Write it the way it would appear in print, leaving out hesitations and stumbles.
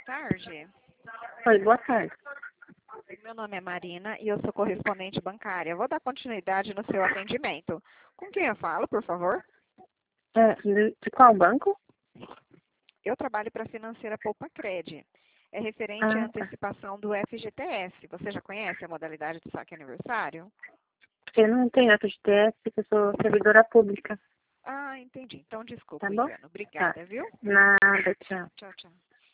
tarde. Oi, boa tarde. Meu nome é Marina e eu sou correspondente bancária. Vou dar continuidade no seu atendimento. Com quem eu falo, por favor? De qual banco? Eu trabalho para a financeira Poupa Cred. É referente à Ah, tá. antecipação do FGTS. Você já conhece a modalidade de saque aniversário? Eu não tenho FGTS, porque eu sou servidora pública, Ah, entendi. Então, desculpa tá o bom? engano. Tá. Obrigada, viu? Nada, tchau. Tchau, tchau.